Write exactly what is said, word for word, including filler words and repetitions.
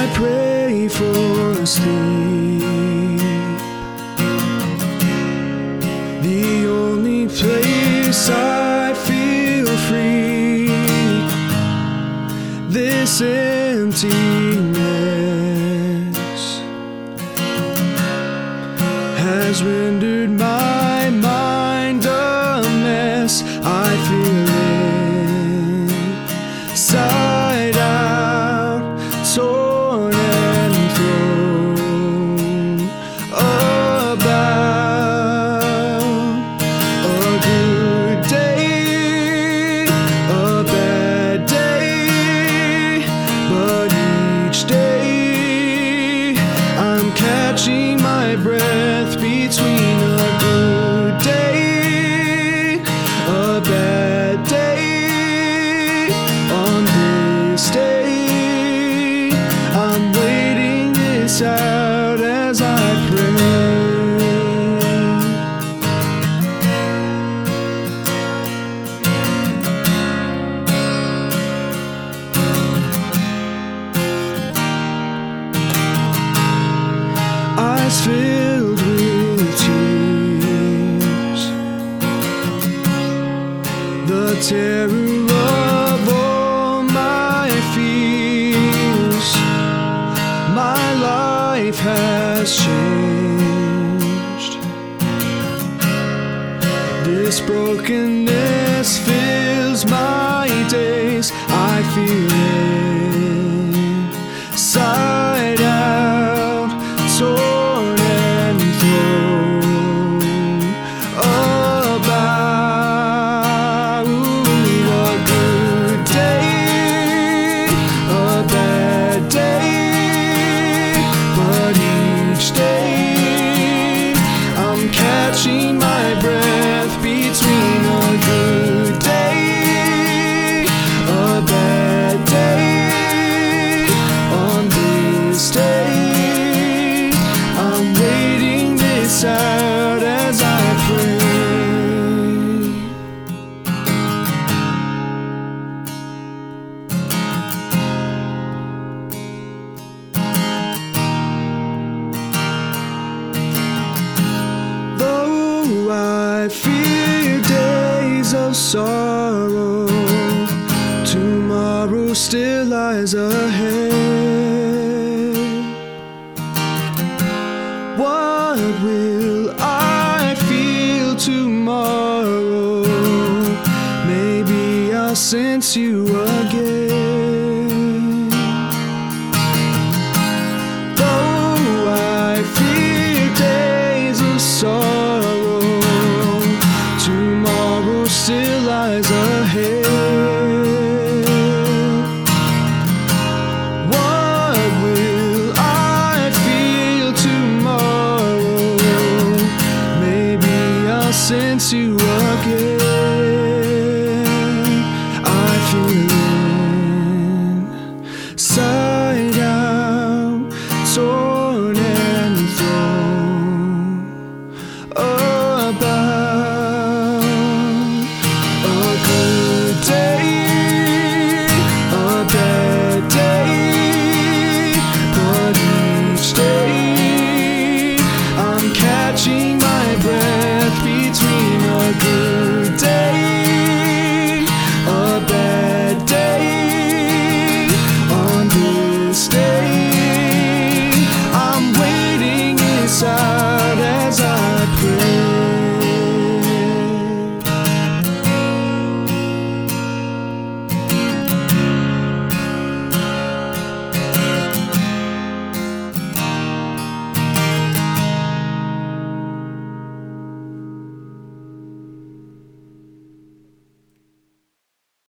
I pray for sleep, the only place I feel free. This emptiness has rendered my mind a mess. I feel inside out, torn and thrown about. A good day, a bad day, but each day I'm catching my breath between a good day, a bad day. On this day, I'm waiting this out as I pray. Eyes filled with tears, the terror of all my fears. My life has changed. This brokenness fills my days. I feel inside out, torn and thrown about. Ooh, a good day, a bad day, but each day I'm catching my breath between a good day, a bad day. On this day, I'm waiting this out as I pray. Though I fear days of sorrow, tomorrow still lies ahead. What will I feel tomorrow? Maybe I'll sense you again.